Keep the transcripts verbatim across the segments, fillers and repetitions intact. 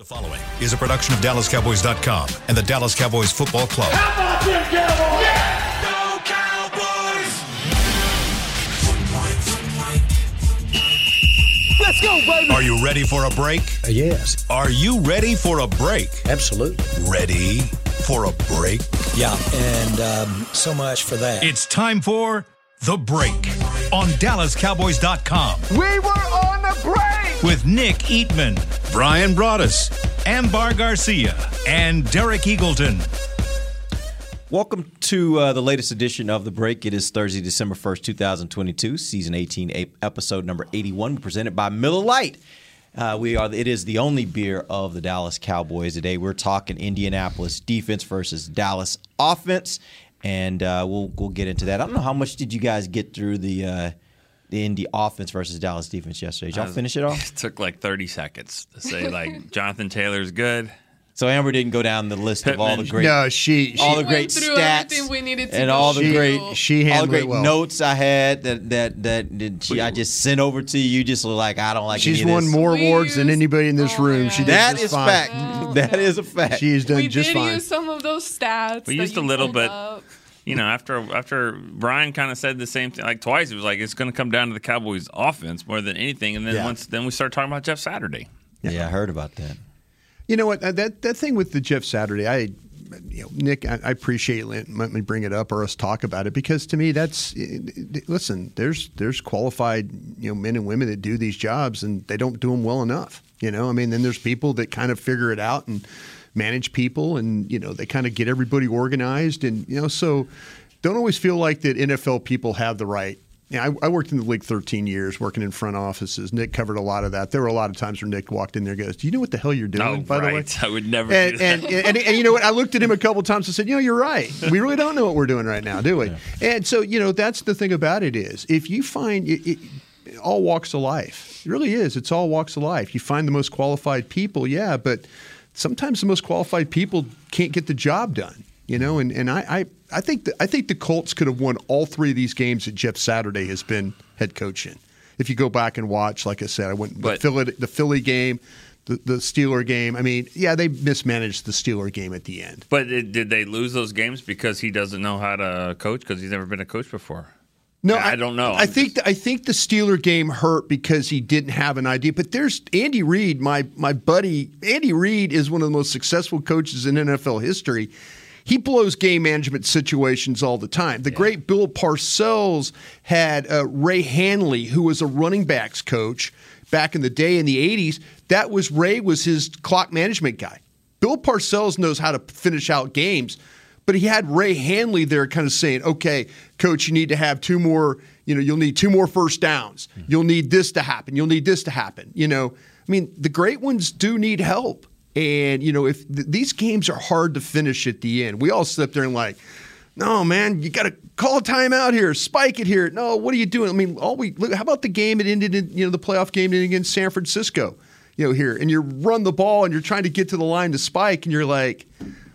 The following is a production of Dallas Cowboys dot com and the Dallas Cowboys Football Club. How about them Cowboys? Yeah! Go Cowboys! Let's go, baby! Are you ready for a break? Uh, yes. Are you ready for a break? Absolutely. Ready for a break? Yeah, and um, so much for that. It's time for The Break on Dallas Cowboys dot com. We were on the break! With Nick Eatman, Brian Broaddus, Ambar Garcia, and Derek Eagleton. Welcome to uh, the latest edition of The Break. It is Thursday, December first, twenty twenty-two, season eighteen, episode number eighty-one, presented by Miller Lite. Uh, we are. It is the only beer of the Dallas Cowboys today. We're talking Indianapolis defense versus Dallas offense, and uh, we'll we'll get into that. I don't know how much did you guys get through the uh, the Indy offense versus Dallas defense yesterday. Did y'all finish it off? It took like thirty seconds to say, like, Jonathan Taylor's good. So Amber didn't go down the list Pittman. of all the great, No, she, she all the Went great through stats everything we needed to and go all the through. great, she all the handled great it well. notes I had that that that, that she, I just sent over to you. You just were like, I don't like. She's any of won this. more We awards than used- anybody in this oh, room. yeah. She did That just is fine. fact. Oh, That is a fact. She has done we just did fine. use some of those stats. We that used a you little pulled bit. up. You know, after after Brian kind of said the same thing, like twice, it was like it's going to come down to the Cowboys' offense more than anything. And then Yeah. once then we started talking about Jeff Saturday. Yeah, I heard about that. You know what? uh, That that thing with the Jeff Saturday, I, you know, Nick, I, I appreciate let, let me bring it up or us talk about it because to me, that's listen. There's there's qualified you know men and women that do these jobs and they don't do them well enough. You know, I mean, then there's people that kind of figure it out and manage people, and you know, they kind of get everybody organized, and you know, so don't always feel like that N F L people have the right. Yeah, I, I worked in the league thirteen years, working in front offices. Nick covered a lot of that. There were a lot of times where Nick walked in there and goes, do you know what the hell you're doing, No, by right. the way? I would never And, do that. and, and, and, and you know what? I looked at him a couple times and said, you know, you're right. We really don't know what we're doing right now, do we? Yeah. And so, you know, that's the thing about it is if you find it, it, all walks of life, it really is. It's all walks of life. You find the most qualified people, yeah, but sometimes the most qualified people can't get the job done. You know, and, and I, I, I think the, I think the Colts could have won all three of these games that Jeff Saturday has been head coach in. If you go back and watch, like I said, I went But, the Philly, the Philly game, the, the Steeler game. I mean, yeah, they mismanaged the Steeler game at the end. But it, did they lose those games because he doesn't know how to coach because he's never been a coach before? No, I, I don't know. I I'm think just- the, I think the Steeler game hurt because he didn't have an idea. But there's Andy Reid, my my buddy. Andy Reid is one of the most successful coaches in N F L history. He blows game management situations all the time. The yeah. great Bill Parcells had uh, Ray Hanley, who was a running backs coach back in the day in the eighties. That was Ray was his clock management guy. Bill Parcells knows how to finish out games, but he had Ray Hanley there kind of saying, okay, coach, you need to have two more, you know, you'll need two more first downs. Mm-hmm. You'll need this to happen. You'll need this to happen. You know, I mean, the great ones do need help. And, you know, if th- these games are hard to finish at the end, we all sit there and like, no, man, you got to call a timeout here, spike it here. No, what are you doing? I mean, all we look, how about the game that ended in, you know, the playoff game ended against San Francisco, you know, here, and you run the ball and you're trying to get to the line to spike, and you're like,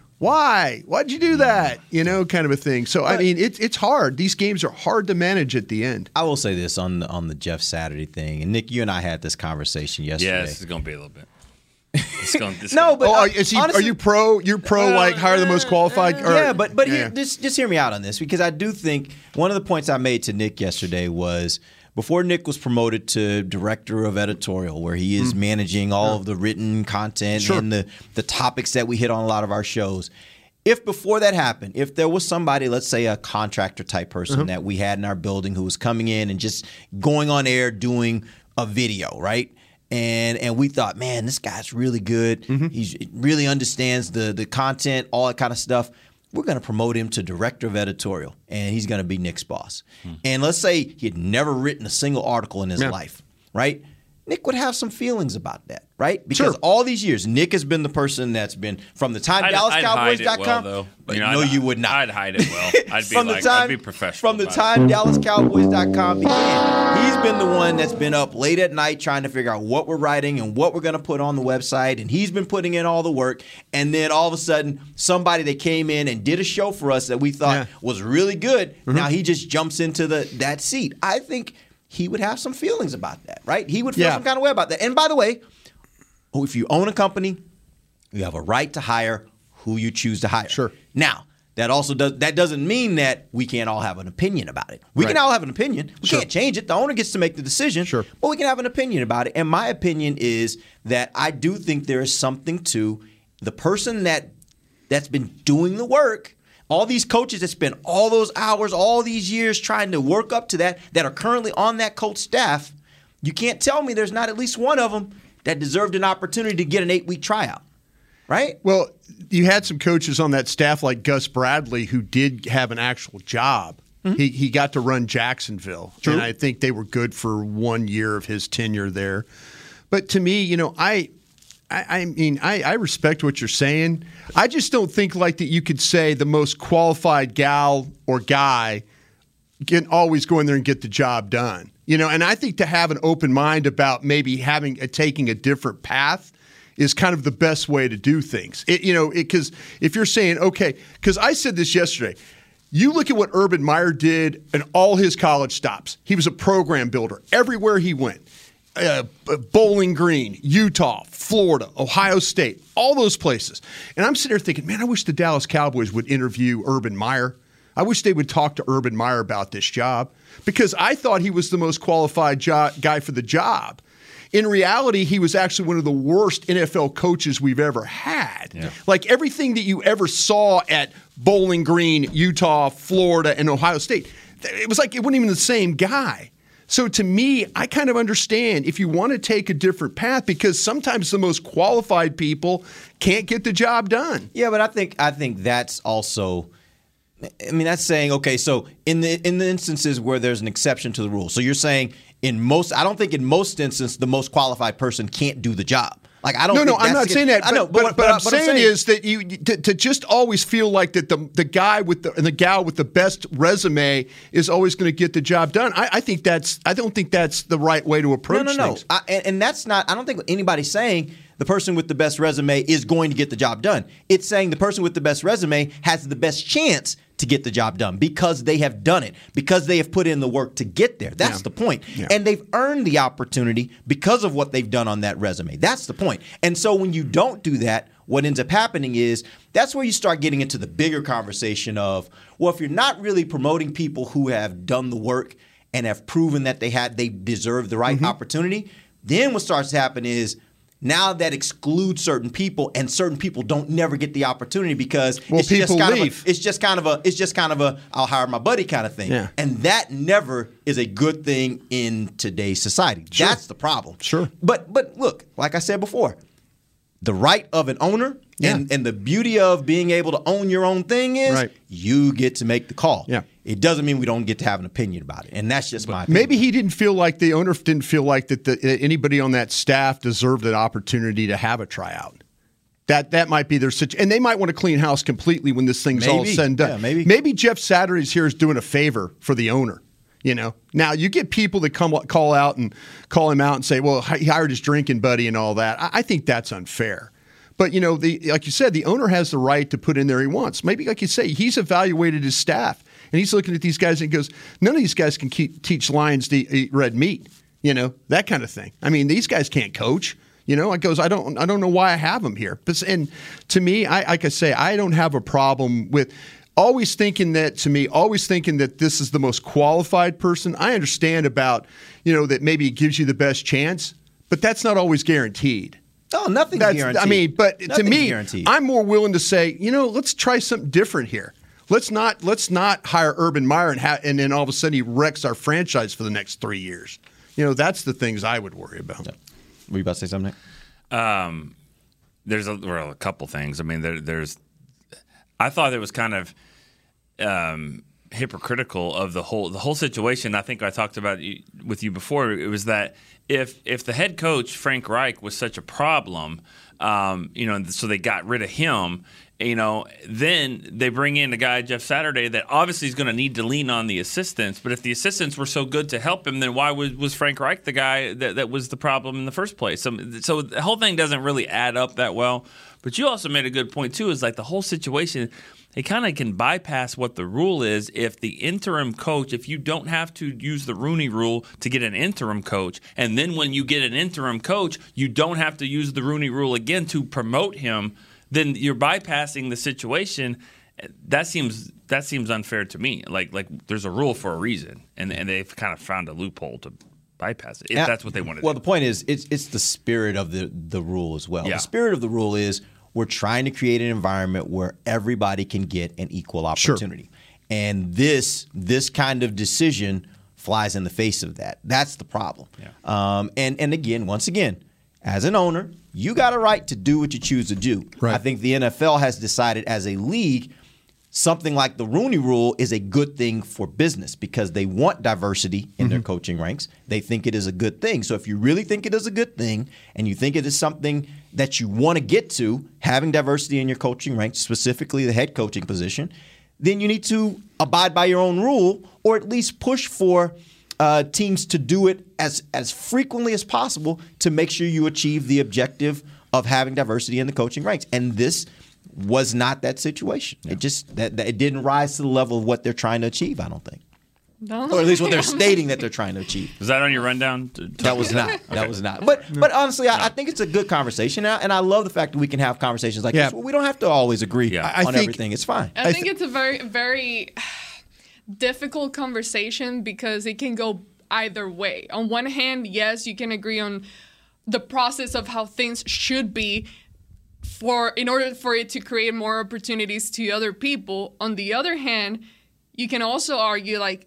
why? Why'd you do that? You know, kind of a thing. So, I mean, it's it's hard. These games are hard to manage at the end. I will say this on the, on the Jeff Saturday thing, and Nick, you and I had this conversation yesterday. Yeah, this is going to be a little bit. It's going, it's no, going. but oh, uh, are, is he, honestly, are you pro? You're pro, like hire the most qualified. Or, yeah, but but yeah. Here, just just hear me out on this because I do think one of the points I made to Nick yesterday was before Nick was promoted to director of editorial, where he is mm. managing all yeah. of the written content sure. and the the topics that we hit on a lot of our shows. If before that happened, if there was somebody, let's say a contractor type person uh-huh. that we had in our building who was coming in and just going on air doing a video, right? And and we thought, man, this guy's really good. Mm-hmm. He really understands the the content, all that kind of stuff. We're going to promote him to director of editorial, and he's going to be Nick's boss. Mm. And let's say he had never written a single article in his yeah. life, right? Nick would have some feelings about that, right? Because sure. all these years, Nick has been the person that's been from the time I'd, Dallas I'd Cowboys dot com. Well, but you know, no, I'd, you would not. I'd hide it well. I'd be from like, the time, I'd be professional. From the about time it. Dallas Cowboys dot com began, he's been the one that's been up late at night trying to figure out what we're writing and what we're going to put on the website, and he's been putting in all the work. And then all of a sudden, somebody that came in and did a show for us that we thought yeah. was really good, mm-hmm. now he just jumps into the that seat. I think he would have some feelings about that, right? He would feel yeah. some kind of way about that. And by the way, if you own a company, You have a right to hire who you choose to hire. Sure. Now, that also does that doesn't mean that we can't all have an opinion about it. We Right. can all have an opinion. We Sure. can't change it. The owner gets to make the decision. Sure. But we can have an opinion about it. And my opinion is that I do think there is something to the person that that's been doing the work. All these coaches that spend all those hours, all these years trying to work up to that, that are currently on that coach staff. You can't tell me there's not at least one of them that deserved an opportunity to get an eight-week tryout. Right? Well, you had some coaches on that staff like Gus Bradley who did have an actual job. Mm-hmm. He he got to run Jacksonville, True. and I think they were good for one year of his tenure there. But to me, you know, I I, I mean, I, I respect what you're saying. I just don't think like that you could say the most qualified gal or guy can always go in there and get the job done. You know, and I think to have an open mind about maybe having a, taking a different path is kind of the best way to do things. It, you know, because if you're saying, okay, because I said this yesterday, you look at what Urban Meyer did in all his college stops. He was a program builder everywhere he went. Uh, Bowling Green, Utah, Florida, Ohio State, all those places. And I'm sitting there thinking, man, I wish the Dallas Cowboys would interview Urban Meyer. I wish they would talk to Urban Meyer about this job because I thought he was the most qualified jo- guy for the job. In reality, he was actually one of the worst N F L coaches we've ever had. Yeah. Like everything that you ever saw at Bowling Green, Utah, Florida, and Ohio State, it was like it wasn't even the same guy. So to me, I kind of understand if you want to take a different path because sometimes the most qualified people can't get the job done. Yeah, but I think I think that's also I mean that's saying okay, so in the in the instances where there's an exception to the rule. So you're saying in most I don't think in most instances the most qualified person can't do the job. Like I don't. No, no, think I'm that's not saying that. I know, but, but, but, but, but I'm, but saying I'm saying is that you to, to just always feel like that the the guy with the and the gal with the best resume is always going to get the job done. I, I think that's. I don't think that's the right way to approach no, no, things. no. I, and, and that's not. I don't think anybody's saying the person with the best resume is going to get the job done. It's saying the person with the best resume has the best chance to get the job done because they have done it, because they have put in the work to get there. That's Yeah. the point. Yeah. And they've earned the opportunity because of what they've done on that resume. That's the point. And so when you don't do that, what ends up happening is that's where you start getting into the bigger conversation of, well, if you're not really promoting people who have done the work and have proven that they had they deserve the right Mm-hmm. opportunity, then what starts to happen is now that excludes certain people, and certain people don't never get the opportunity because Well, it's just people kind leave. of a, it's just kind of a it's just kind of a I'll hire my buddy kind of thing. Yeah. And that never is a good thing in today's society. Sure. That's the problem. Sure. But but look, like I said before, the right of an owner Yeah. and, and the beauty of being able to own your own thing is Right. you get to make the call. Yeah. It doesn't mean we don't get to have an opinion about it. And that's just my opinion. Maybe he didn't feel like the owner didn't feel like that the, that anybody on that staff deserved an opportunity to have a tryout. That that might be their situation, and they might want to clean house completely when this thing's all Maybe. said and done. Yeah, maybe. maybe Jeff Saturdays here is doing a favor for the owner. You know, now you get people that come call out and call him out and say, "Well, he hired his drinking buddy and all that." I, I think that's unfair. But you know, the like you said, the owner has the right to put in there he wants. Maybe, like you say, he's evaluated his staff and he's looking at these guys and he goes, "None of these guys can keep, teach lions to eat red meat." You know, that kind of thing. I mean, these guys can't coach. You know, it goes, I don't, I don't know why I have them here. But and to me, I like I say, I don't have a problem with always thinking that. To me, always thinking that this is the most qualified person. I understand about, you know, that maybe it gives you the best chance, but that's not always guaranteed. Oh, nothing's That's, guaranteed. I mean, but to Nothing's me, guaranteed. I'm more willing to say, you know, let's try something different here. Let's not let's not hire Urban Meyer and ha- and then all of a sudden he wrecks our franchise for the next three years. You know, that's the things I would worry about. Yeah. Were you about to say something? Um, there's a, well, a couple things. I mean, there, there's. I thought it was kind of um, hypocritical of the whole the whole situation. I think I talked about it with you before. It was that if if the head coach Frank Reich was such a problem, um, you know, so they got rid of him. You know, then they bring in a guy, Jeff Saturday, that obviously is going to need to lean on the assistants. But if the assistants were so good to help him, then why was, was Frank Reich the guy that, that was the problem in the first place? So, so the whole thing doesn't really add up that well. But you also made a good point, too, is like the whole situation, it kind of can bypass what the rule is if the interim coach, if you don't have to use the Rooney Rule to get an interim coach, and then when you get an interim coach, you don't have to use the Rooney Rule again to promote him, then you're bypassing the situation. That seems that seems unfair to me. Like like there's a rule for a reason, and and they've kind of found a loophole to bypass it if yeah. that's what they want to well, do. Well, the point is, it's it's the spirit of the the rule as well. Yeah. The spirit of the rule is we're trying to create an environment where everybody can get an equal opportunity, sure. and this this kind of decision flies in the face of that. That's the problem. Yeah. Um, and and again, once again, as an owner, you got a right to do what you choose to do. Right. I think the N F L has decided as a league, something like the Rooney Rule is a good thing for business because they want diversity in mm-hmm. their coaching ranks. They think it is a good thing. So if you really think it is a good thing and you think it is something that you want to get to, having diversity in your coaching ranks, specifically the head coaching position, then you need to abide by your own rule or at least push for Uh, teams to do it as as frequently as possible to make sure you achieve the objective of having diversity in the coaching ranks. And this was not that situation. Yeah. It just that, that it didn't rise to the level of what they're trying to achieve, I don't think. No. Or at least what they're stating that they're trying to achieve. Was that on your rundown? To, to that was not. Okay. That was not. But but honestly, I, I think it's a good conversation, and I love the fact that we can have conversations like yeah. this. Well, we don't have to always agree yeah. on I think, everything. It's fine. I, I think th- it's a very very difficult conversation because it can go either way. On one hand, yes, you can agree on the process of how things should be for in order for it to create more opportunities to other people. On the other hand, you can also argue like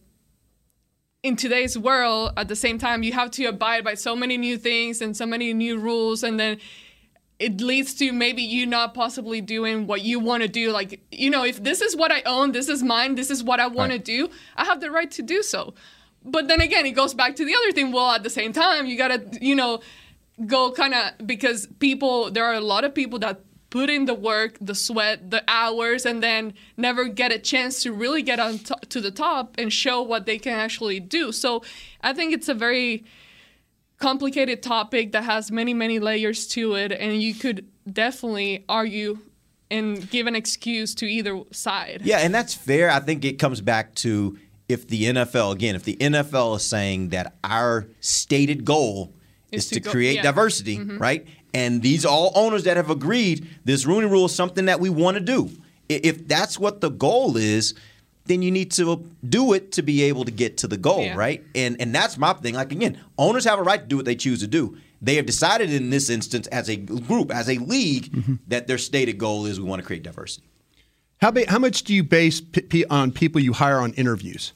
in today's world, at the same time, you have to abide by so many new things and so many new rules, and then it leads to maybe you not possibly doing what you want to do. Like, you know, if this is what I own, this is mine, this is what I want right. to do, I have the right to do so. But then again, it goes back to the other thing. Well, at the same time, you got to, you know, go kind of, because people, there are a lot of people that put in the work, the sweat, the hours, and then never get a chance to really get on to, to the top and show what they can actually do. So I think it's a very complicated topic that has many, many layers to it, and you could definitely argue and give an excuse to either side. Yeah, and that's fair. I think it comes back to if the N F L, again, if the N F L is saying that our stated goal is, is to, to go, create yeah. diversity, mm-hmm. right? And these are all owners that have agreed this Rooney Rule is something that we want to do. If that's what the goal is, then you need to do it to be able to get to the goal, yeah. right? And and that's my thing. Like, again, owners have a right to do what they choose to do. They have decided in this instance as a group, as a league, mm-hmm. that their stated goal is we want to create diversity. How ba- how much do you base p- p- on people you hire on interviews?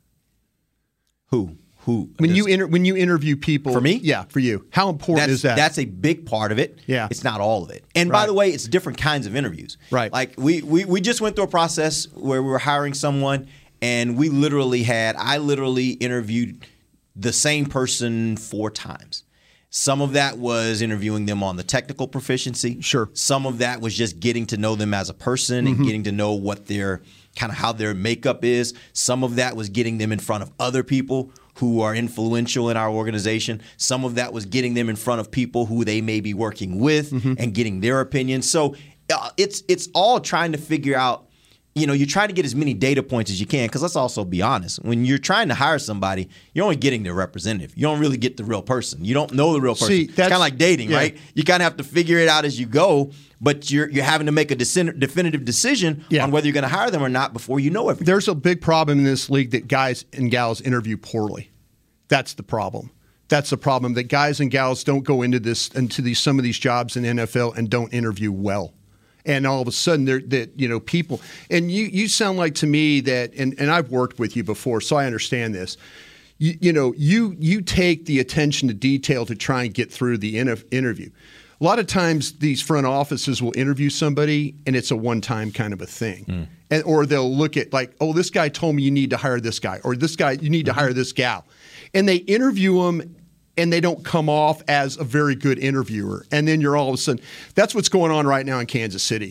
Who? Who? When you inter- when you interview people. For me? Yeah, for you. How important that's, is that? That's a big part of it. Yeah. It's not all of it. And right. by the way, it's different kinds of interviews. Right. Like we, we, we just went through a process where we were hiring someone and we literally had, I literally interviewed the same person four times. Some of that was interviewing them on the technical proficiency. Sure. Some of that was just getting to know them as a person mm-hmm. and getting to know what their kind of how their makeup is. Some of that was getting them in front of other people who are influential in our organization. Some of that was getting them in front of people who they may be working with mm-hmm. and getting their opinions. So uh, it's it's all trying to figure out, you know, you're trying to get as many data points as you can, because let's also be honest. When you're trying to hire somebody, you're only getting their representative. You don't really get the real person. You don't know the real person. See, it's kind of like dating, yeah. right? You kind of have to figure it out as you go, but you're you're having to make a definitive decision yeah. on whether you're going to hire them or not before you know everything. There's a big problem in this league that guys and gals interview poorly. That's the problem. That's the problem, that guys and gals don't go into this into these some of these jobs in the N F L and don't interview well. And all of a sudden, they're that you know people. And you you sound like to me that, and, and I've worked with you before, so I understand this. You, you know, you you take the attention to detail to try and get through the inter- interview. A lot of times, these front offices will interview somebody, and it's a one-time kind of a thing. Mm. And or they'll look at like, oh, this guy told me you need to hire this guy, or this guy you need mm-hmm. to hire this gal, and they interview them. And they don't come off as a very good interviewer. And then you're all of a sudden – that's what's going on right now in Kansas City.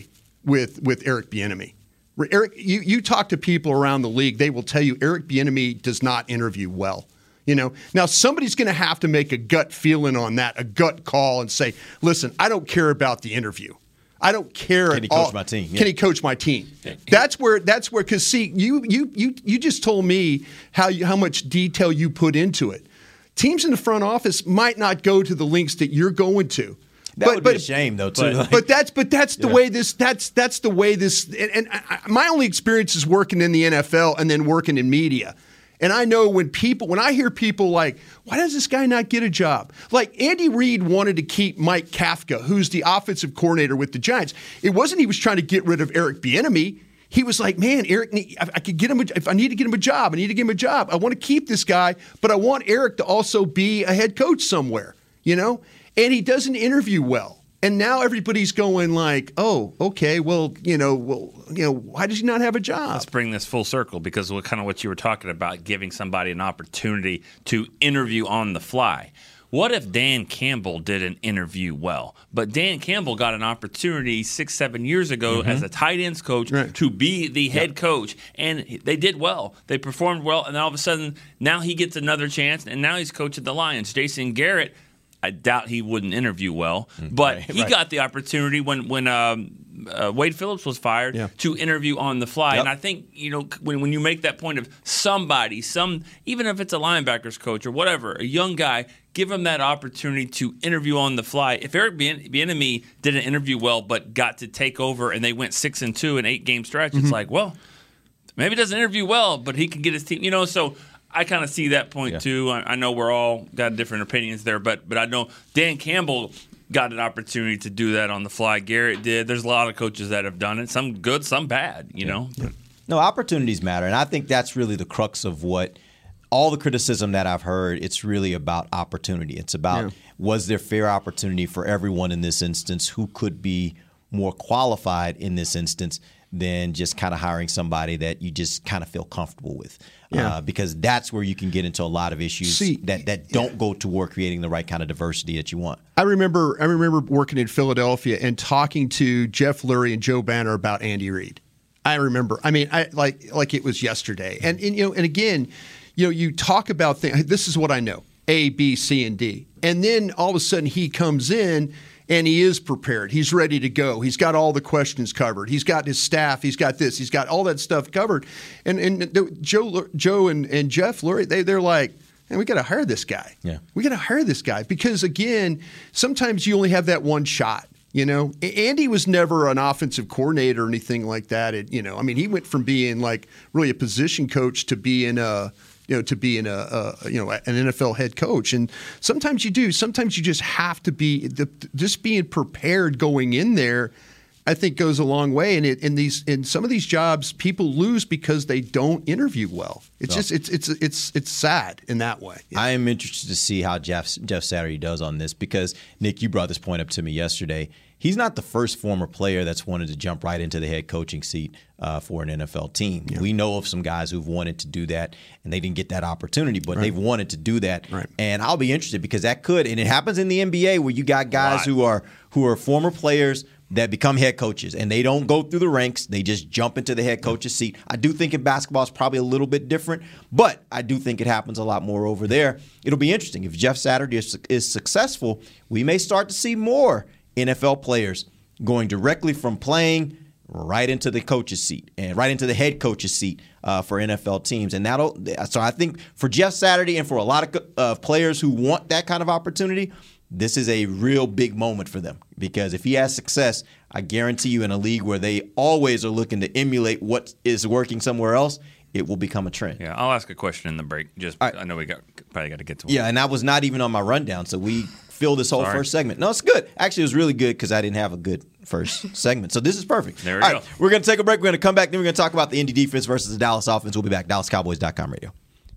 with with Eric Bieniemy. Eric, you, you talk to people around the league, they will tell you Eric Bieniemy does not interview well. You know, now somebody's going to have to make a gut feeling on that, a gut call, and say, "Listen, I don't care about the interview. I don't care." Can at he coach all. my team? Yeah. Can he coach my team? That's where. That's where. Because see, you you you you just told me how you, how much detail you put into it. Teams in the front office might not go to the links that you're going to. That but, would but, be a shame, though, too. but- Like- But that's but that's the Yeah. way this that's that's the way this and, and I, my only experience is working in the N F L and then working in media. And I know when people when I hear people like, why does this guy not get a job? Like Andy Reid wanted to keep Mike Kafka, who's the offensive coordinator with the Giants. It wasn't he was trying to get rid of Eric Bieniemy. He was like, man, Eric, I, I could get him. A, if I need to get him a job, I need to give him a job. I want to keep this guy, but I want Eric to also be a head coach somewhere, you know. And he doesn't interview well. And now everybody's going like, oh, okay, well, you know, well, you know, why does he not have a job? Let's bring this full circle because what kind of what you were talking about, giving somebody an opportunity to interview on the fly. What if Dan Campbell didn't interview well? But Dan Campbell got an opportunity six, seven years ago mm-hmm. as a tight ends coach right. to be the head yep. coach, and they did well. They performed well, and all of a sudden, now he gets another chance, and now he's coaching the Lions. Jason Garrett, I doubt he wouldn't interview well, but right, he right. got the opportunity when when um, uh, Wade Phillips was fired yeah. to interview on the fly. Yep. And I think you know when when you make that point of somebody, some even if it's a linebackers coach or whatever, a young guy, give him that opportunity to interview on the fly. If Eric Bieniemy didn't interview well, but got to take over and they went six and two in eight game stretch, mm-hmm. it's like, well, maybe he doesn't interview well, but he can get his team. You know, so. I kind of see that point, yeah. too. I, I know we're all got different opinions there, but but I know Dan Campbell got an opportunity to do that on the fly. Garrett did. There's a lot of coaches that have done it, some good, some bad, you yeah. know. Yeah. No, opportunities matter, and I think that's really the crux of what all the criticism that I've heard, it's really about opportunity. It's about yeah. was there fair opportunity for everyone in this instance who could be more qualified in this instance than just kind of hiring somebody that you just kind of feel comfortable with. Yeah. Uh, because that's where you can get into a lot of issues See, that, that don't yeah. go toward creating the right kind of diversity that you want. I remember I remember working in Philadelphia and talking to Jeff Lurie and Joe Banner about Andy Reid. I remember. I mean, I like like it was yesterday. And, and you know, and again, you know, you talk about things. This is what I know: A, B, C, and D. And then all of a sudden he comes in. And he is prepared. He's ready to go. He's got all the questions covered. He's got his staff. He's got this. He's got all that stuff covered. And and Joe, Joe, and, and Jeff Lurie, they they're like, man, we got to hire this guy. Yeah, we got to hire this guy because again, sometimes you only have that one shot. You know, Andy was never an offensive coordinator or anything like that. It, you know, I mean, he went from being like really a position coach to being a. You know, to be in a, a you know an N F L head coach, and sometimes you do. Sometimes you just have to be the, just being prepared going in there. I think goes a long way. And it, in these in some of these jobs, people lose because they don't interview well. It's no. just it's it's it's it's sad in that way. Yeah. I am interested to see how Jeff Jeff Saturday does on this because Nick, you brought this point up to me yesterday. He's not the first former player that's wanted to jump right into the head coaching seat uh, for an N F L team. Yeah. We know of some guys who've wanted to do that, and they didn't get that opportunity, but right. they've wanted to do that. Right. And I'll be interested because that could, and it happens in the N B A where you got guys who are who are former players that become head coaches, and they don't go through the ranks. They just jump into the head coach's seat. I do think in basketball it's probably a little bit different, but I do think it happens a lot more over there. It'll be interesting. If Jeff Saturday is, is successful, we may start to see more N F L players going directly from playing right into the coach's seat and right into the head coach's seat uh, for N F L teams. And that'll so I think for Jeff Saturday and for a lot of uh, players who want that kind of opportunity, this is a real big moment for them because if he has success, I guarantee you in a league where they always are looking to emulate what is working somewhere else, it will become a trend. Yeah, I'll ask a question in the break. Just right. I know we got probably got to get to one. Yeah, and that was not even on my rundown, so we filled this whole Sorry. first segment. No, it's good. Actually, it was really good because I didn't have a good first segment. So this is perfect. There we All go. Right, we're going to take a break. We're going to come back. Then we're going to talk about the Indy defense versus the Dallas offense. We'll be back. Dallas Cowboys dot com radio.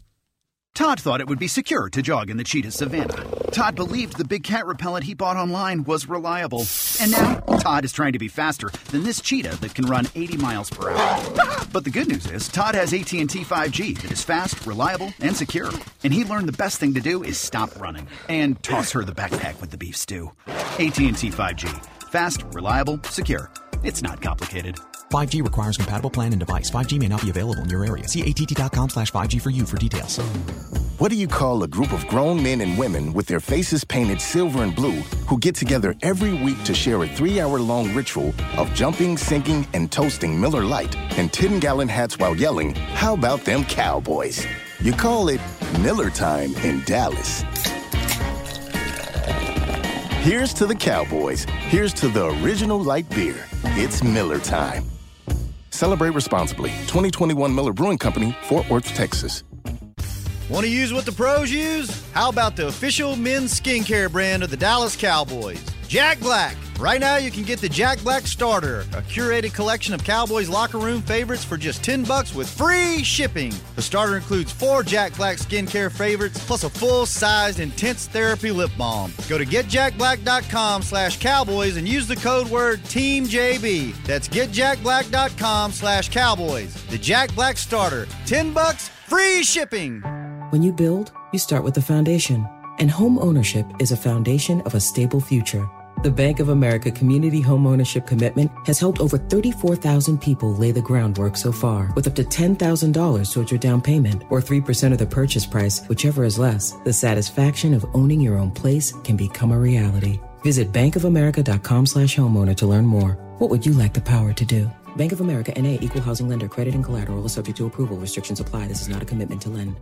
Todd thought it would be secure to jog in the cheetah savanna. Todd believed the big cat repellent he bought online was reliable. And now, Todd is trying to be faster than this cheetah that can run eighty miles per hour. But the good news is, Todd has A T and T five G that is fast, reliable, and secure. And he learned the best thing to do is stop running and toss her the backpack with the beef stew. A T and T five G. Fast, reliable, secure. It's not complicated. five G requires compatible plan and device. five G may not be available in your area. See A T T dot com slash five G for you for details. What do you call a group of grown men and women with their faces painted silver and blue who get together every week to share a three-hour-long ritual of jumping, singing, and toasting Miller Lite in ten-gallon hats while yelling, "How about them Cowboys?" You call it Miller Time in Dallas. Here's to the Cowboys. Here's to the original light beer. It's Miller Time. Celebrate responsibly. twenty twenty-one Miller Brewing Company, Fort Worth, Texas. Want to use what the pros use? How about the official men's skincare brand of the Dallas Cowboys, Jack Black. Right now you can get the Jack Black Starter, a curated collection of Cowboys locker room favorites for just ten bucks with free shipping. The starter includes four Jack Black skincare favorites plus a full-sized intense therapy lip balm. Go to getjackblack.com slash cowboys and use the code word TEAMJB. That's getjackblack.com slash cowboys. The Jack Black Starter, ten bucks, free shipping. When you build, you start with the foundation. And home ownership is a foundation of a stable future. The Bank of America Community Home Ownership Commitment has helped over thirty-four thousand people lay the groundwork so far, with up to ten thousand dollars towards your down payment or three percent of the purchase price, whichever is less. The satisfaction of owning your own place can become a reality. Visit bankofamerica.com slash homeowner to learn more. What would you like the power to do? Bank of America N A Equal Housing Lender. Credit and collateral is subject to approval. Restrictions apply. This is not a commitment to lend.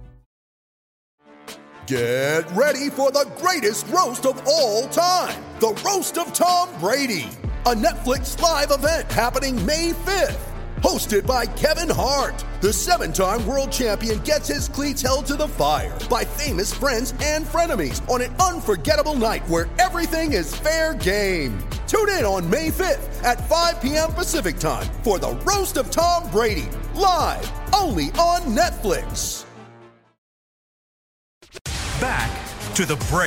Get ready for the greatest roast of all time, the Roast of Tom Brady, a Netflix live event happening May fifth. Hosted by Kevin Hart, the seven-time world champion gets his cleats held to the fire by famous friends and frenemies on an unforgettable night where everything is fair game. Tune in on May fifth at five p.m. Pacific time for the Roast of Tom Brady, live only on Netflix. Back to the break.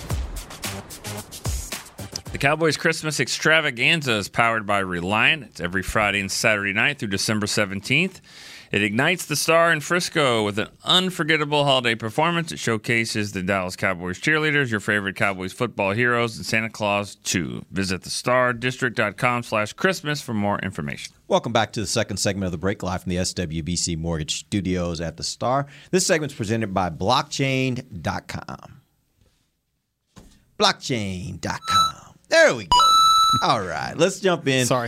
The Cowboys Christmas Extravaganza is powered by Reliant. It's every Friday and Saturday night through December seventeenth. It ignites the star in Frisco with an unforgettable holiday performance. It showcases the Dallas Cowboys cheerleaders, your favorite Cowboys football heroes, and Santa Claus too. Visit the star district dot com slash Christmas for more information. Welcome back to the second segment of the break, live from the S W B C Mortgage Studios at the Star. This segment is presented by blockchain dot com. blockchain dot com. There we go. All right, let's jump in. Sorry.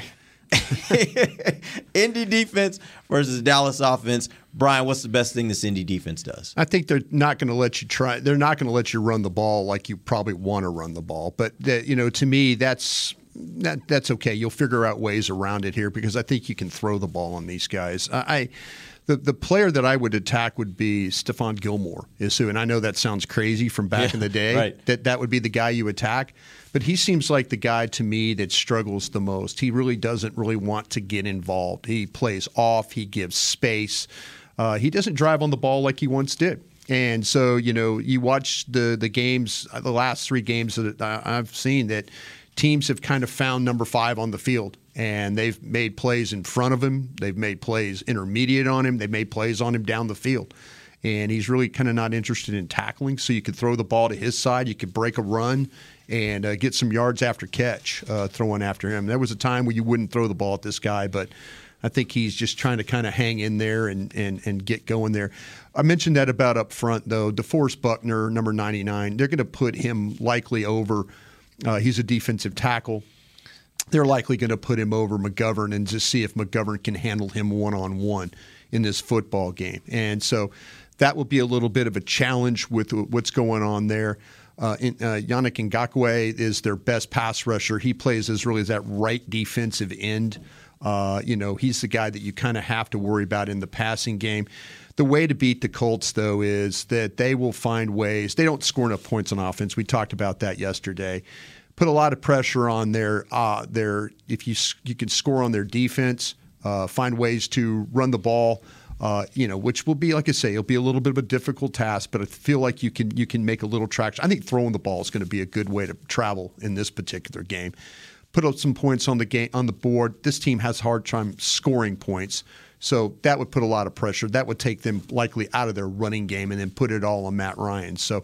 Indy defense versus Dallas offense. Brian, what's the best thing this Indy defense does? I think they're not going to let you try. They're not going to let you run the ball like you probably want to run the ball. But that, you know, to me, that's that, that's okay. You'll figure out ways around it here because I think you can throw the ball on these guys. I. I The the player that I would attack would be Stephon Gilmore, is who, and I know that sounds crazy from back yeah, in the day. Right. That that would be the guy you attack, but he seems like the guy to me that struggles the most. He really doesn't really want to get involved. He plays off. He gives space. Uh, he doesn't drive on the ball like he once did. And so you know you watch the the games, the last three games that I've seen that teams have kind of found number five on the field. And they've made plays in front of him. They've made plays intermediate on him. They've made plays on him down the field. And he's really kind of not interested in tackling. So you could throw the ball to his side. You could break a run and uh, get some yards after catch uh, throwing after him. There was a time where you wouldn't throw the ball at this guy, but I think he's just trying to kind of hang in there and, and, and get going there. I mentioned that about up front, though. DeForest Buckner, number ninety-nine, they're going to put him likely over. Uh, he's a defensive tackle. They're likely going to put him over McGovern and just see if McGovern can handle him one-on-one in this football game. And so that will be a little bit of a challenge with what's going on there. Uh, in, uh, Yannick Ngakoue is their best pass rusher. He plays as really as that right defensive end. Uh, you know, he's the guy that you kind of have to worry about in the passing game. The way to beat the Colts, though, is that they will find ways. They don't score enough points on offense. We talked about that yesterday. Put a lot of pressure on their uh, their if you you can score on their defense, uh, find ways to run the ball, uh, you know, which will be, like I say, it'll be a little bit of a difficult task, but I feel like you can you can make a little traction. I think throwing the ball is going to be a good way to travel in this particular game. Put up some points on the game on the board. This team has a hard time scoring points, so that would put a lot of pressure. That would take them likely out of their running game and then put it all on Matt Ryan. So.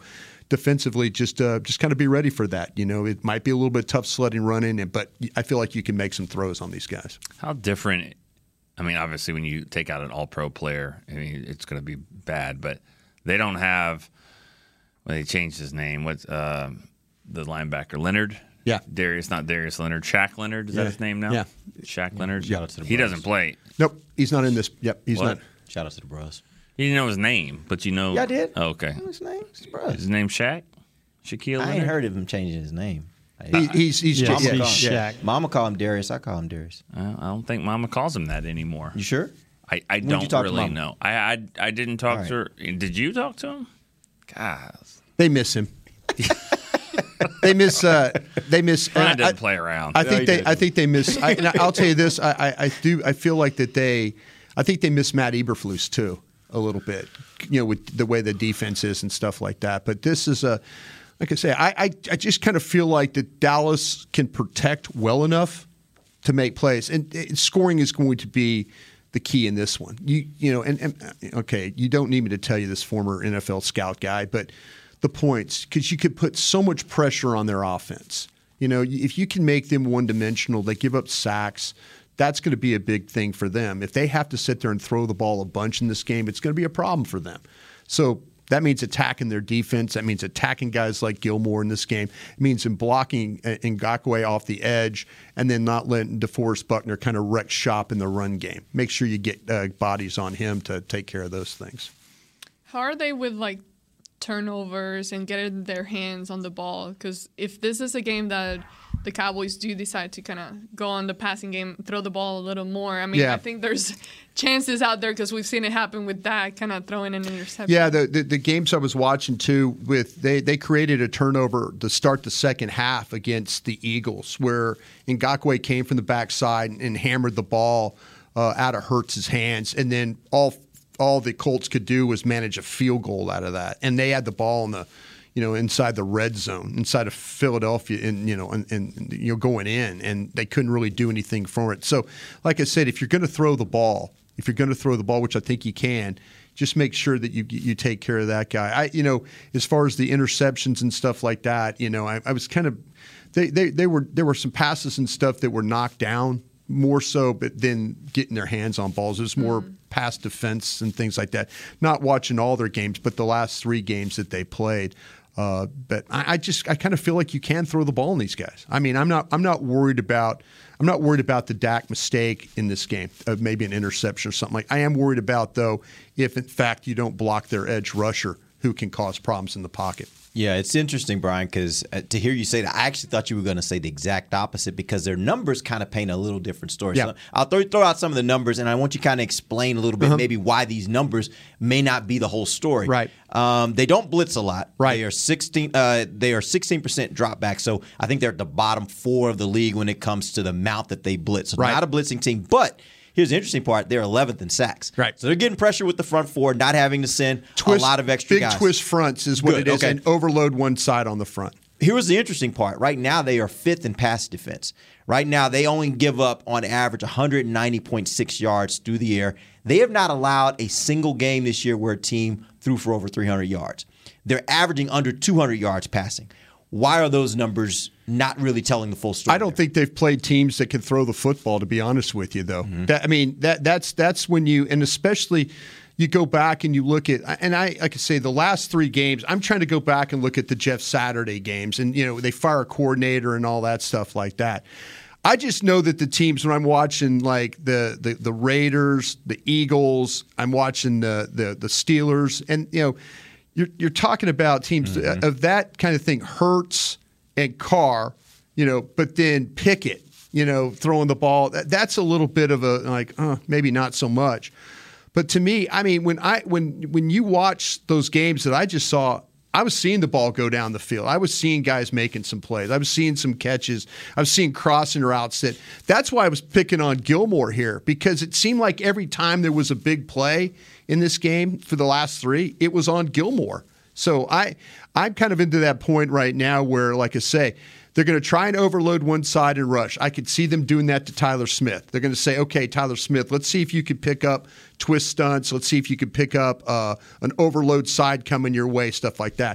defensively, just uh, just kind of be ready for that. You know, it might be a little bit tough sledding running, but I feel like you can make some throws on these guys. How different? I mean, obviously, when you take out an All-Pro player, I mean, it's going to be bad. But they don't have. Well, they changed his name. What's uh, the linebacker Leonard? Yeah, Darius, not Darius Leonard. Shaq Leonard is yeah. that his name now? Yeah, Shaq Leonard. Shout out to the he Bros. doesn't play. Nope, he's not in this. Yep, he's What? not. Shout out to the Bros. You didn't know his name, but you know. Yeah, I did. Oh, okay. What's his name? His Bros. His name Shaq? Shaquille Leonard? I ain't heard of him changing his name. He, he's he's, yeah, just, Mama, yeah, call him, yeah. Mama call him Darius. I call him Darius. Uh, I don't think Mama calls him that anymore. You sure? I, I When did you don't talk to really Mama? know. I, I I didn't talk All to her. Did you talk to him? God. They miss him. They miss. Uh, they miss. Brian and didn't I, play around. I No, think he they. didn't. I think they miss. I, and I'll tell you this. I, I, I do. I feel like that they. I think they miss Matt Eberflus too a little bit. You know, with the way the defense is and stuff like that. But this is a. Like I say, I, I, I just kind of feel like that Dallas can protect well enough to make plays, and, and scoring is going to be the key in this one. You you know, and, and okay, you don't need me to tell you this, former N F L scout guy, but the points, because you could put so much pressure on their offense. You know, if you can make them one dimensional, they give up sacks. That's going to be a big thing for them. If they have to sit there and throw the ball a bunch in this game, it's going to be a problem for them. So that means attacking their defense. That means attacking guys like Gilmore in this game. It means in blocking Ngakoue off the edge and then not letting DeForest Buckner kind of wreck shop in the run game. Make sure you get uh, bodies on him to take care of those things. How are they with like turnovers and getting their hands on the ball? Because if this is a game that the Cowboys do decide to kind of go on the passing game, throw the ball a little more, I mean, Yeah. I think there's chances out there because we've seen it happen with that kind of throwing an interception. Yeah, the, the the games I was watching too, with they they created a turnover to start the second half against the Eagles, where Ngakoue came from the backside and, and hammered the ball uh, out of Hurts' hands, and then all all the Colts could do was manage a field goal out of that, and they had the ball in the, you know, inside the red zone, inside of Philadelphia, and you know, and, and you know, going in, and they couldn't really do anything for it. So, like I said, if you're going to throw the ball, if you're going to throw the ball, which I think you can, just make sure that you you take care of that guy. I, you know, as far as the interceptions and stuff like that, you know, I, I was kind of, they, they they were there were some passes and stuff that were knocked down more so, but then getting their hands on balls. It was more mm. pass defense and things like that. Not watching all their games, but the last three games that they played. Uh, but I, I just I kind of feel like you can throw the ball in these guys. I mean, I'm not I'm not worried about I'm not worried about the Dak mistake in this game, uh, maybe an interception or something like. I am worried about though if in fact you don't block their edge rusher who can cause problems in the pocket. Yeah, it's interesting, Brian, because uh, to hear you say that, I actually thought you were going to say the exact opposite because their numbers kind of paint a little different story. Yeah. So I'll throw, throw out some of the numbers, and I want you to kind of explain a little bit Uh-huh. maybe why these numbers may not be the whole story. Right. Um, they don't blitz a lot. Right. They are sixteen. Uh, they are sixteen percent drop back. So I think they're at the bottom four of the league when it comes to the amount that they blitz. So Right. not a blitzing team, but. Here's the interesting part. They're eleventh in sacks. Right. So they're getting pressure with the front four, not having to send Twist, a lot of extra big guys. twist fronts is what Good, it is, okay. and overload one side on the front. Here's the interesting part. Right now, they are fifth in pass defense. Right now, they only give up, on average, one ninety point six yards through the air. They have not allowed a single game this year where a team threw for over three hundred yards. They're averaging under two hundred yards passing. Why are those numbers not really telling the full story? I don't think they've played teams that can throw the football, to be honest with you, though. Mm-hmm. That, I mean, that that's that's when you, and especially you go back and you look at, and I like I say, the last three games, I'm trying to go back and look at the Jeff Saturday games, and you know they fire a coordinator and all that stuff like that. I just know that the teams, when I'm watching like the the, the Raiders, the Eagles, I'm watching the the, the Steelers, and you know. You're, you're talking about teams mm-hmm. of that kind of thing, Hurts and Carr, you know, but then Pickett, you know, throwing the ball. That, that's a little bit of a like, uh, maybe not so much. But to me, I mean, when I when when you watch those games that I just saw, I was seeing the ball go down the field. I was seeing guys making some plays. I was seeing some catches. I was seeing crossing routes. That that's why I was picking on Gilmore here, because it seemed like every time there was a big play in this game for the last three, it was on Gilmore. So I, I'm kind of into that point right now where, like I say, they're going to try and overload one side and rush. I could see them doing that to Tyler Smith. They're going to say, okay, Tyler Smith, let's see if you could pick up twist stunts. Let's see if you could pick up uh, an overload side coming your way, stuff like that.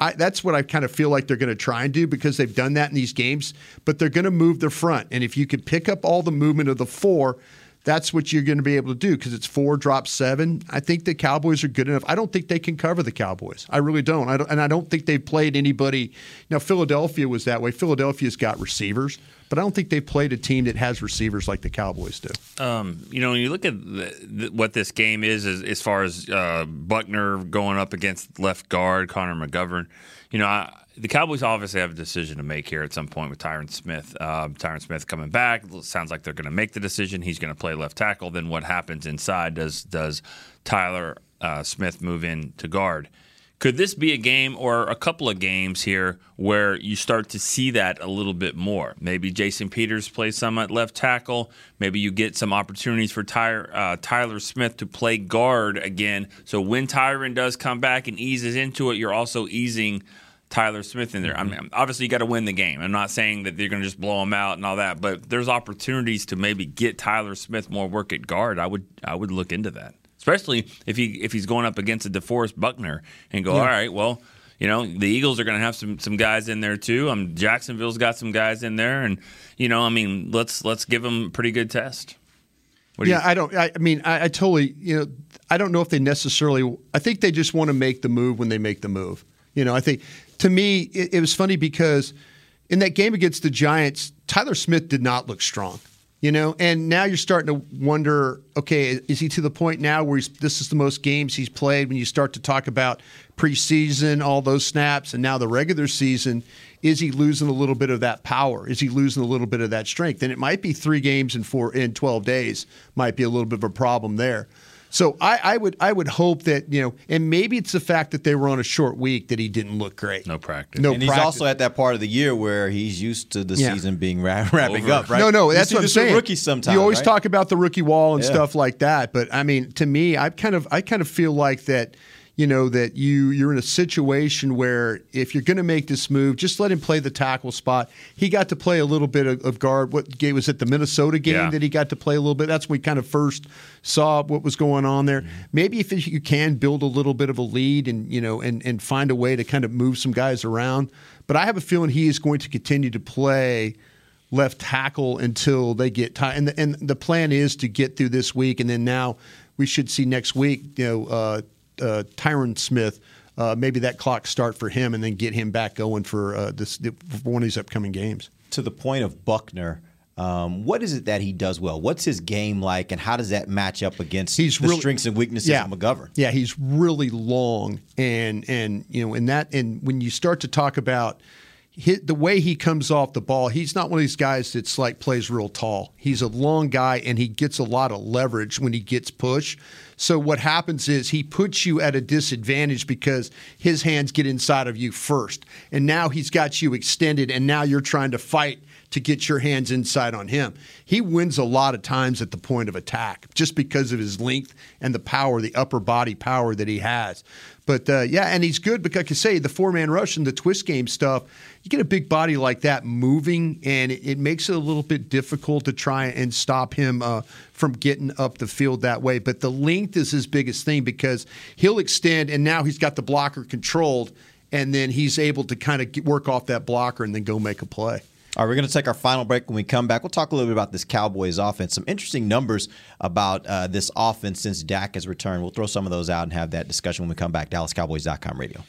I, that's what I kind of feel like they're going to try and do because they've done that in these games. But they're going to move the front, and if you could pick up all the movement of the four, that's what you're going to be able to do because it's four, drop seven. I think the Cowboys are good enough. I don't think they can cover the Cowboys. I really don't. I don't and I don't think they've played anybody. Now, Philadelphia was that way. Philadelphia's got receivers, but I don't think they've played a team that has receivers like the Cowboys do. Um, you know, when you look at the, the, what this game is, as, as far as uh, Buckner going up against left guard, Connor McGovern, you know, I, the Cowboys obviously have a decision to make here at some point with Tyron Smith. Uh, Tyron Smith coming back. It sounds like they're going to make the decision. He's going to play left tackle. Then what happens inside? Does does Tyler uh, Smith move in to guard? Could this be a game or a couple of games here where you start to see that a little bit more? Maybe Jason Peters plays some at left tackle. Maybe you get some opportunities for Tyler, uh, Tyler Smith to play guard again. So when Tyron does come back and eases into it, you're also easing Tyler Smith in there. I mean, obviously, you got to win the game. I'm not saying that you're going to just blow him out and all that, but there's opportunities to maybe get Tyler Smith more work at guard. I would I would look into that, especially if he if he's going up against a DeForest Buckner and go, yeah. all right, well, you know, the Eagles are going to have some some guys in there too. Um, Jacksonville's got some guys in there, and you know, I mean, let's let's give them a pretty good test. What do yeah, you I don't. I, I mean, I, I totally. You know, I don't know if they necessarily. I think they just want to make the move when they make the move. You know, I think to me it, it was funny because in that game against the Giants, Tyler Smith did not look strong. You know, and now you're starting to wonder, okay, is he to the point now where he's, this is the most games he's played when you start to talk about preseason, all those snaps, and now the regular season, is he losing a little bit of that power? Is he losing a little bit of that strength? And it might be three games in four in twelve days might be a little bit of a problem there. So I, I would I would hope that, you know, and maybe it's the fact that they were on a short week that he didn't look great. No practice. No and practice. he's also at that part of the year where he's used to the Yeah. season being ra- wrapping Over. up, right? No, no, You that's see what I'm this with saying. Rookies sometimes, you always right? talk about the rookie wall and Yeah. stuff like that, but I mean, to me, I kind of I kind of feel like that. You know, that you, you're in a situation where if you're going to make this move, just let him play the tackle spot. He got to play a little bit of, of guard. What game was it, the Minnesota game Yeah. that he got to play a little bit? That's when we kind of first saw what was going on there. Mm-hmm. Maybe if you can build a little bit of a lead and, you know, and, and find a way to kind of move some guys around. But I have a feeling he is going to continue to play left tackle until they get tired. And the, and the plan is to get through this week, and then now we should see next week, you know, uh, Uh, Tyron Smith, uh, maybe that clock start for him and then get him back going for uh, this for one of these upcoming games. To the point of Buckner, um, what is it that he does well? What's his game like, and how does that match up against He's the really- strengths and weaknesses yeah. of McGovern? Yeah, he's really long, and and you know, and that and when you start to talk about hit the way he comes off the ball, he's not one of these guys that's like plays real tall. He's a long guy, and he gets a lot of leverage when he gets pushed. So what happens is he puts you at a disadvantage because his hands get inside of you first. And now he's got you extended, and now you're trying to fight to get your hands inside on him. He wins a lot of times at the point of attack just because of his length and the power, the upper body power that he has. But, uh, yeah, and he's good because, like I say, the four-man rush and the twist game stuff, you get a big body like that moving, and it, it makes it a little bit difficult to try and stop him uh, from getting up the field that way. But the length is his biggest thing because he'll extend, and now he's got the blocker controlled, and then he's able to kind of work off that blocker and then go make a play. All right, we're going to take our final break. When we come back, we'll talk a little bit about this Cowboys offense. Some interesting numbers about uh, this offense since Dak has returned. We'll throw some of those out and have that discussion when we come back. Dallas Cowboys dot com radio.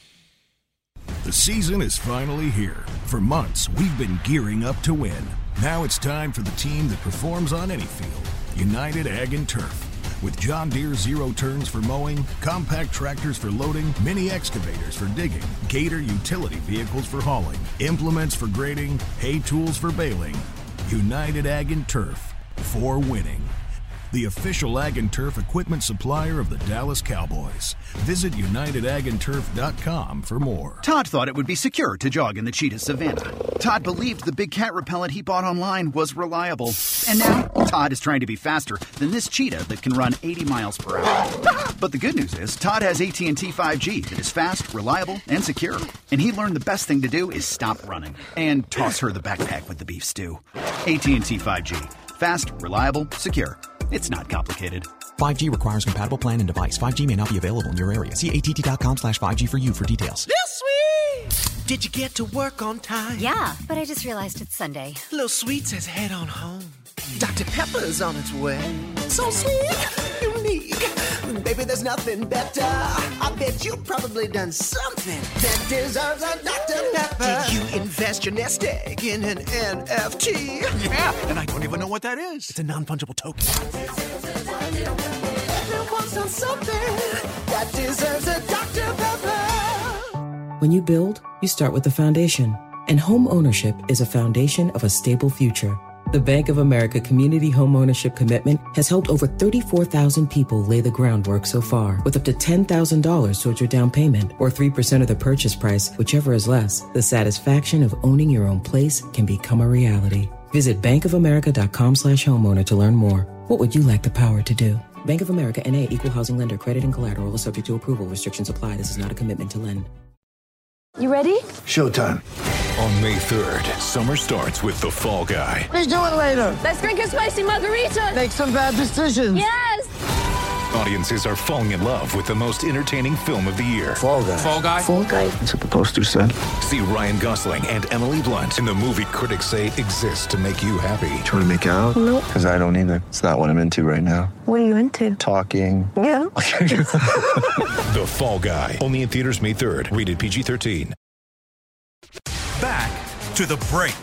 The season is finally here. For months, we've been gearing up to win. Now it's time for the team that performs on any field, United Ag and Turf. With John Deere Zero Turns for mowing, compact tractors for loading, mini excavators for digging, Gator utility vehicles for hauling, implements for grading, hay tools for baling. United Ag and Turf, for winning. The official Ag and Turf equipment supplier of the Dallas Cowboys. Visit United Ag and Turf dot com for more. Todd thought it would be secure to jog in the cheetah savanna. Todd believed the big cat repellent he bought online was reliable. And now, Todd is trying to be faster than this cheetah that can run eighty miles per hour. But the good news is, Todd has A T and T five G that is fast, reliable, and secure. And he learned the best thing to do is stop running and toss her the backpack with the beef stew. A T and T five G. Fast, reliable, secure. It's not complicated. five G requires compatible plan and device. five G may not be available in your area. See A T T dot com slash five G for you for details. This sweet! Did you get to work on time? Yeah, but I just realized it's Sunday. Little Sweet says head on home. Doctor Pepper's on its way. So sweet, unique. Baby, there's nothing better. I bet you've probably done something that deserves a Doctor Pepper. Did you invest your nest egg in an N F T? Yeah, and I don't even know what that is. It's a non-fungible token. Everyone's done something that deserves a Doctor Pepper. When you build, you start with the foundation. And home ownership is a foundation of a stable future. The Bank of America Community Home Ownership Commitment has helped over thirty-four thousand people lay the groundwork so far, with up to ten thousand dollars towards your down payment or three percent of the purchase price, whichever is less. The satisfaction of owning your own place can become a reality. Visit bankofamerica.com slash homeowner to learn more. What would you like the power to do? Bank of America N A Equal Housing Lender. Credit and collateral is subject to approval. Restrictions apply. This is not a commitment to lend. You ready? Showtime. On May third, summer starts with The Fall Guy. Let's do it later. Let's drink a spicy margarita. Make some bad decisions. Yes. Audiences are falling in love with the most entertaining film of the year. Fall Guy. Fall Guy. Fall Guy. That's what the poster said. See Ryan Gosling and Emily Blunt in the movie critics say exists to make you happy. Trying to make it out? Nope. Because I don't either. It's not what I'm into right now. What are you into? Talking. Yeah. The Fall Guy. Only in theaters May third. Rated P G thirteen. Back to the break.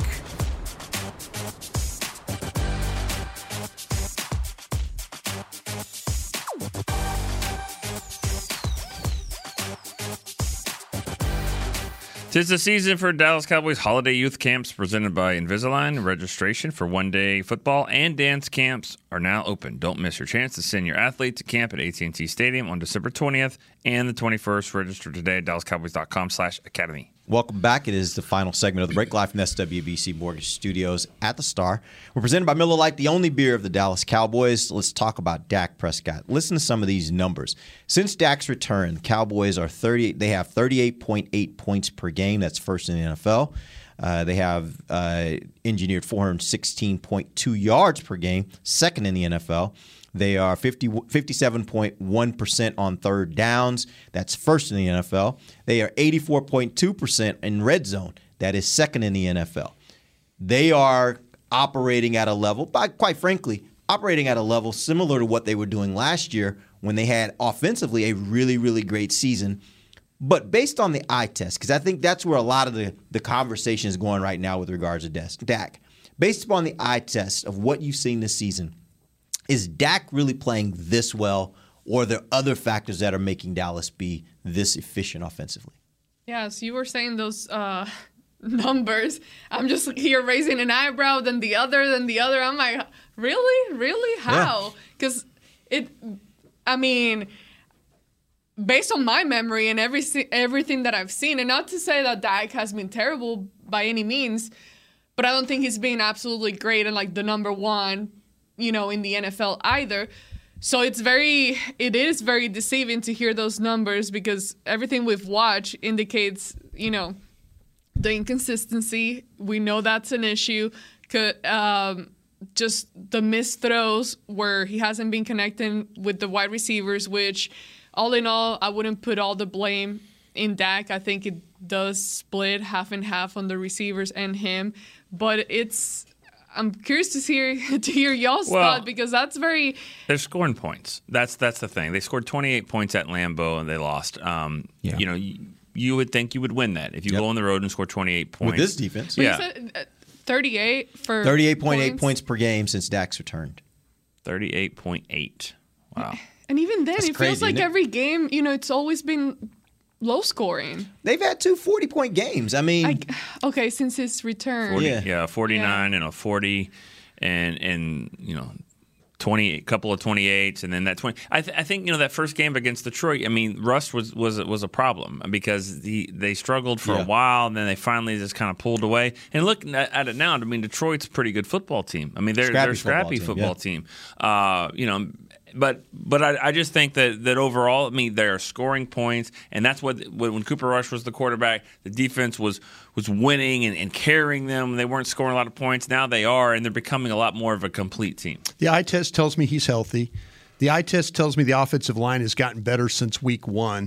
Tis the season for Dallas Cowboys holiday youth camps presented by Invisalign. Registration for one-day football and dance camps are now open. Don't miss your chance to send your athlete to camp at A T and T Stadium on December twentieth and the twenty-first. Register today at dallascowboys.com slash academy. Welcome back. It is the final segment of the break, live from the S W B C Mortgage Studios at the Star. We're presented by Miller Lite, the only beer of the Dallas Cowboys. Let's talk about Dak Prescott. Listen to some of these numbers. Since Dak's return, Cowboys are thirty. They have thirty-eight point eight points per game. That's first in the N F L. Uh, they have uh, engineered four hundred sixteen point two yards per game, second in the N F L. They are fifty, fifty-seven point one percent on third downs. That's first in the N F L. They are eighty-four point two percent in red zone. That is second in the N F L. They are operating at a level, but quite frankly, operating at a level similar to what they were doing last year when they had offensively a really, really great season. But based on the eye test, because I think that's where a lot of the, the conversation is going right now with regards to Dak. Based upon the eye test of what you've seen this season, is Dak really playing this well, or are there other factors that are making Dallas be this efficient offensively? Yes, you were saying those uh, numbers. I'm just here raising an eyebrow, then the other, then the other. I'm like, really? Really? How? Because yeah. it, I mean, based on my memory and every everything that I've seen, and not to say that Dak has been terrible by any means, but I don't think he's been absolutely great and like the number one, you know, in the N F L either. So it's very, it is very deceiving to hear those numbers because everything we've watched indicates, you know, the inconsistency. We know that's an issue. Could, um, just the missed throws where he hasn't been connecting with the wide receivers, which all in all, I wouldn't put all the blame in Dak. I think it does split half and half on the receivers and him. But it's, I'm curious to hear to hear y'all's well, thought because that's very. They're scoring points. That's that's the thing. They scored twenty-eight points at Lambeau and they lost. Um, yeah. You know, you, you would think you would win that if you yep. go on the road and score twenty-eight points with this defense. So yeah, you said thirty-eight for thirty-eight point eight points per game since Dak's returned. Thirty-eight point eight. Wow. And even then, that's it crazy, feels like every game, you know, it's always been low scoring. They've had two forty-point games. I mean, I, okay, since his return, forty, yeah, yeah, forty-nine yeah. and a forty, and and you know, twenty, a couple of twenty-eights, and then that twenty. I, th- I think you know that first game against Detroit. I mean, Russ was was was a problem because the they struggled for yeah. a while, and then they finally just kind of pulled away. And look at it now. I mean, Detroit's a pretty good football team. I mean, they're scrappy they're a scrappy football team. Football yeah. team. Uh, you know. But but I, I just think that, that overall, I mean, they are scoring points, and that's what when Cooper Rush was the quarterback, the defense was was winning and, and carrying them. They weren't scoring a lot of points. Now they are, and they're becoming a lot more of a complete team. The eye test tells me he's healthy. The eye test tells me the offensive line has gotten better since week one.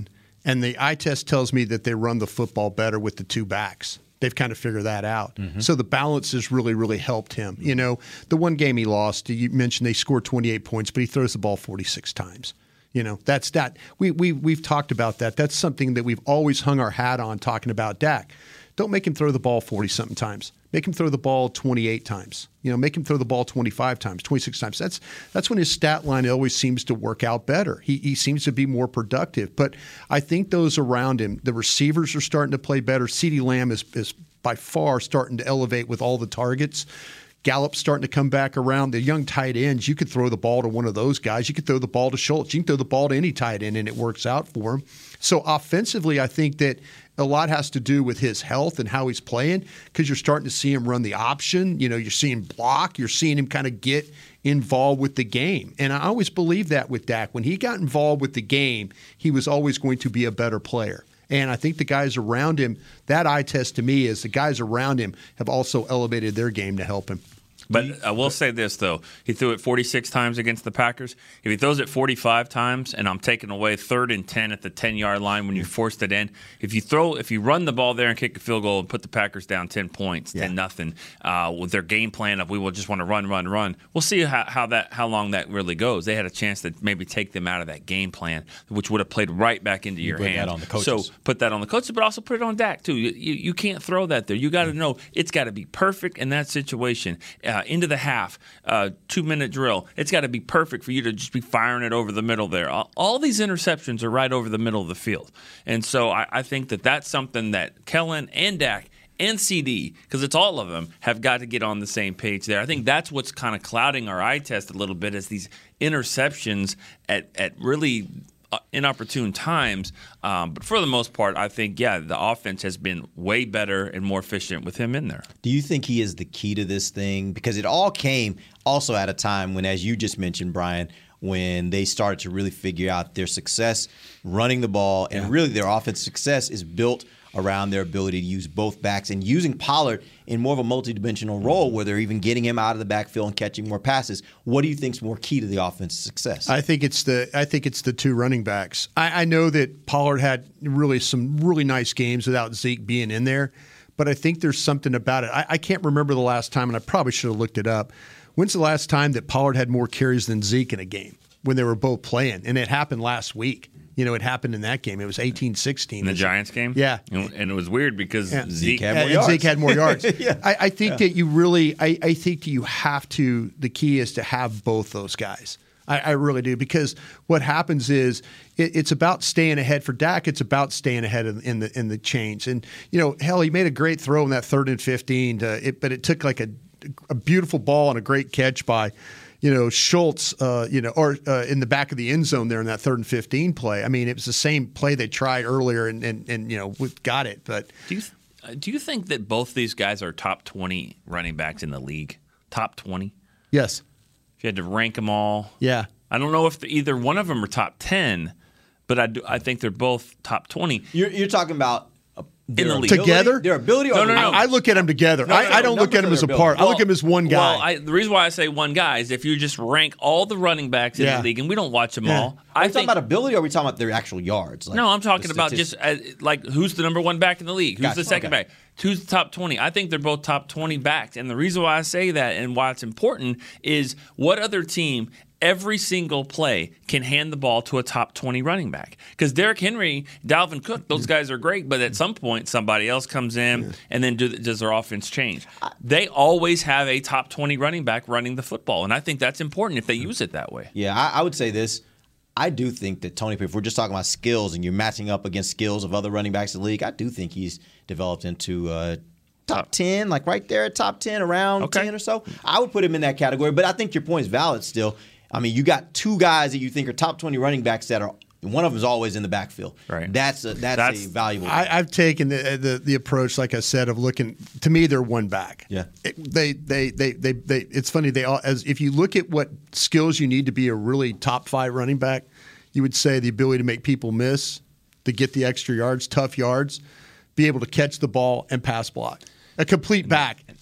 And the eye test tells me that they run the football better with the two backs. They've kind of figured that out. Mm-hmm. So the balance has really, really helped him. You know, the one game he lost, you mentioned they scored twenty-eight points, but he throws the ball forty-six times. You know, that's that. We, we, we've talked about that. That's something that we've always hung our hat on talking about Dak. Don't make him throw the ball forty-something times. Make him throw the ball twenty-eight times. You know, make him throw the ball twenty-five times, twenty-six times. That's that's when his stat line always seems to work out better. He he seems to be more productive. But I think those around him, the receivers are starting to play better. CeeDee Lamb is is by far starting to elevate with all the targets. Gallup's starting to come back around. The young tight ends, you could throw the ball to one of those guys. You could throw the ball to Schultz. You can throw the ball to any tight end, and it works out for him. So offensively, I think that a lot has to do with his health and how he's playing, because you're starting to see him run the option. You know, you're seeing block. You're seeing him kind of get involved with the game. And I always believe that with Dak. When he got involved with the game, he was always going to be a better player. And I think the guys around him, that eye test to me is the guys around him have also elevated their game to help him. But I will say this, though. He threw it forty-six times against the Packers. If he throws it forty-five times and I'm taking away third and ten at the ten-yard line when you forced it in, if you throw, if you run the ball there and kick a field goal and put the Packers down ten points, yeah. ten nothing, uh, with their game plan of we will just want to run, run, run, we'll see how, how that how long that really goes. They had a chance to maybe take them out of that game plan, which would have played right back into you your put hands. That on the coaches. So put that on the coaches, but also put it on Dak, too. You, you, you can't throw that there. You got to know it's got to be perfect in that situation. Uh, into the half. Uh, two-minute drill. It's got to be perfect for you to just be firing it over the middle there. All, all these interceptions are right over the middle of the field. And so I, I think that that's something that Kellen and Dak and C D, because it's all of them, have got to get on the same page there. I think that's what's kind of clouding our eye test a little bit, is these interceptions at, at really – inopportune times, um, but for the most part, I think, yeah, the offense has been way better and more efficient with him in there. Do you think he is the key to this thing? Because it all came also at a time when, as you just mentioned, Brian, when they started to really figure out their success running the ball, and yeah. really their offense success is built around their ability to use both backs and using Pollard in more of a multidimensional role where they're even getting him out of the backfield and catching more passes. What do you think is more key to the offense's success? I think it's the I think it's the two running backs. I, I know that Pollard had really some really nice games without Zeke being in there, but I think there's something about it. I, I can't remember the last time, and I probably should have looked it up. When's the last time that Pollard had more carries than Zeke in a game when they were both playing? And it happened last week. You know, it happened in that game. It was eighteen sixteen. In the Giants game? Yeah. And it was weird because yeah. Zeke, Zeke had more yards. Zeke had more yards. yeah. I, I think yeah. that you really, I, I think you have to, the key is to have both those guys. I, I really do, because what happens is it, it's about staying ahead for Dak. It's about staying ahead in, in the in the chains. And, you know, hell, he made a great throw in that third and fifteen, to, it, but it took like a, a beautiful ball and a great catch by you know, Schultz, uh, you know, or uh, in the back of the end zone there in that third and fifteen play. I mean, it was the same play they tried earlier, and, and, and you know, we got it. But do you th- do you think that both these guys are top twenty running backs in the league? Top twenty? Yes. If you had to rank them all, yeah. I don't know if the, either one of them are top ten, but I do, I think they're both top twenty. You're, you're talking about. In the league. Together? Their ability? Or no, no, no. I, I look at them together. No, no, no, I, I don't look at them as apart. Well, I look at them as one guy. Well, I, the reason why I say one guy is if you just rank all the running backs in yeah. the league, and we don't watch them yeah. all. Are I we think, talking about ability, or are we talking about their actual yards? Like no, I'm talking about just uh, like who's the number one back in the league? Who's gotcha. the second okay. back? Who's the top twenty? I think they're both top twenty backs. And the reason why I say that and why it's important is what other team every single play can hand the ball to a top twenty running back. Because Derrick Henry, Dalvin Cook, those guys are great, but at some point somebody else comes in yeah. and then do, does their offense change? They always have a top twenty running back running the football, and I think that's important if they use it that way. Yeah, I, I would say this. I do think that Tony Pickett, if we're just talking about skills and you're matching up against skills of other running backs in the league, I do think he's developed into uh, top ten, like right there at top ten, around okay. ten or so. I would put him in that category, but I think your point is valid still. I mean, you got two guys that you think are top twenty running backs that are one of them is always in the backfield. Right. That's a, that's, that's a valuable. I, I've taken the, the the approach, like I said, of looking. To me, they're one back. Yeah. It, they, they they they they. It's funny. They all as if you look at what skills you need to be a really top five running back, you would say the ability to make people miss, to get the extra yards, tough yards, be able to catch the ball and pass block. A complete back.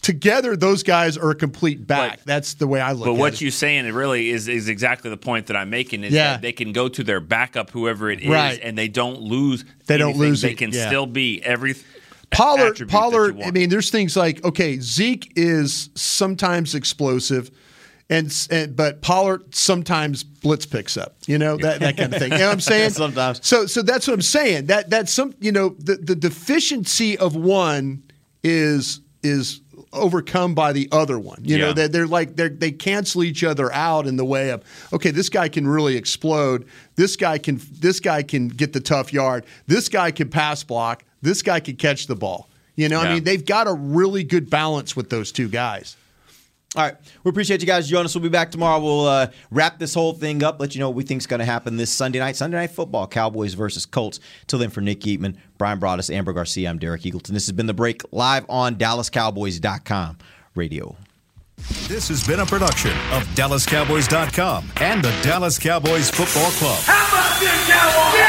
together, those guys are a complete back. But, That's the way I look but at it. But what you're saying, it really is is exactly the point that I'm making. Is Yeah. that they can go to their backup, whoever it is, Right. and they don't lose. They don't anything. lose They it, can yeah. still be every Pollard, attribute that you Pollard. want. I mean, there's things like okay, Zeke is sometimes explosive, and, and but Pollard sometimes blitz picks up. You know that that kind of thing. You know what I'm saying? Sometimes. So so that's what I'm saying. That that's some. You know the the deficiency of one is is overcome by the other one. You know Yeah. that they're, they're like they they cancel each other out in the way of okay, this guy can really explode. This guy can this guy can get the tough yard. This guy can pass block. This guy can catch the ball. You know, Yeah. I mean, they've got a really good balance with those two guys. All right. We appreciate you guys joining us. We'll be back tomorrow. We'll uh, wrap this whole thing up, let you know what we think is going to happen this Sunday night. Sunday Night Football, Cowboys versus Colts. Till then, for Nick Eatman, Brian Broaddus, Amber Garcia, I'm Derek Eagleton. This has been The Break, live on Dallas Cowboys dot com radio. This has been a production of Dallas Cowboys dot com and the Dallas Cowboys Football Club. How about this, Cowboys?